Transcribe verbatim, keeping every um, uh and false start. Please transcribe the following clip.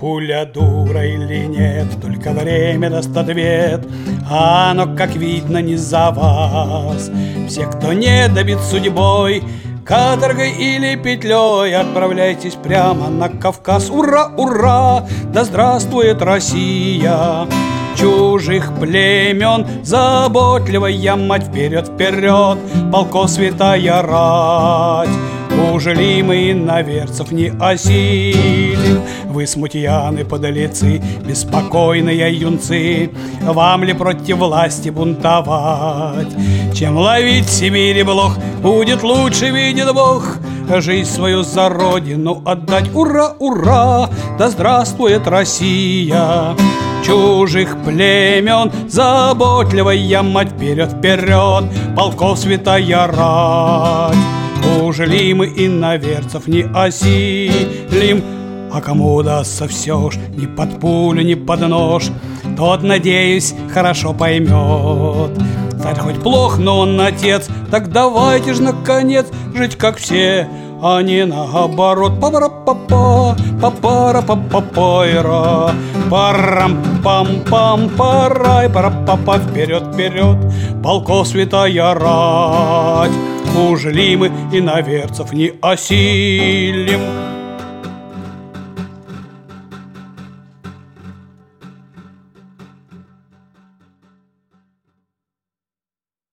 Пуля дура или нет, только время даст ответ, а оно, как видно, не за вас. Все, кто не добит судьбой, каторгой или петлей, отправляйтесь прямо на Кавказ. Ура, ура! Да здравствует Россия! Чужих племен заботливая мать, вперед, вперед, полков святая рать. Ужели мы иноверцев не осилим? Вы смутьяны, подлецы, беспокойные юнцы, вам ли против власти бунтовать? Чем ловить в Сибири блох, будет лучше, видит Бог, жизнь свою за родину отдать. Ура, ура! Да здравствует Россия! Чужих племен заботливая мать, вперед, вперед, полков святая рать. Ужели мы иноверцев не осилим? А кому удастся все ж ни под пулю, ни под нож, тот, надеюсь, хорошо поймет. Царь хоть плох, но он отец, так давайте ж, наконец, жить как все, а не наоборот. Папара-папа, папара-папа-пайра, парам-пам-пам-парай, пара-папа, вперед, вперед, полков святая рать. Ужели мы иноверцев не осилим?